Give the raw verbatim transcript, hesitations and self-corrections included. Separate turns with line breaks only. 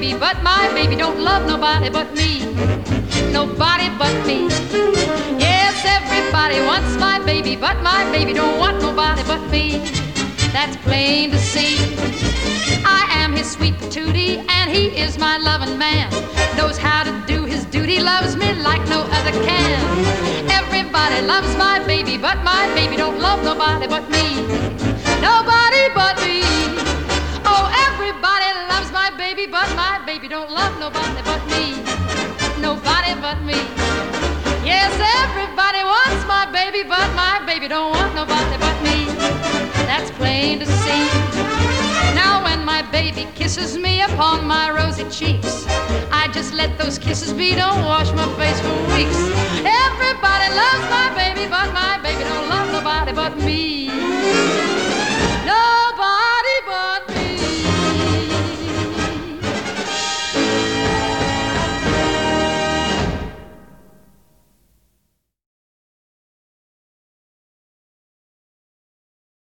baby, but my baby don't love nobody but me. Nobody but me. Yes, everybody wants my baby, but my baby don't want nobody but me. That's plain to see. I am his sweet patootie, and he is my loving man. Knows how to do his duty, loves me like no other can. Everybody loves my baby, but my baby don't love nobody but me. Nobody but me. Oh, everybody loves my baby, but my baby don't love nobody but me. Nobody but me. Yes, everybody wants my baby, but my baby don't want nobody but me. That's plain to see. Now when my baby kisses me upon my rosy cheeks, I just let those kisses be, don't wash my face for weeks. Everybody loves my baby, but my baby don't love nobody but me.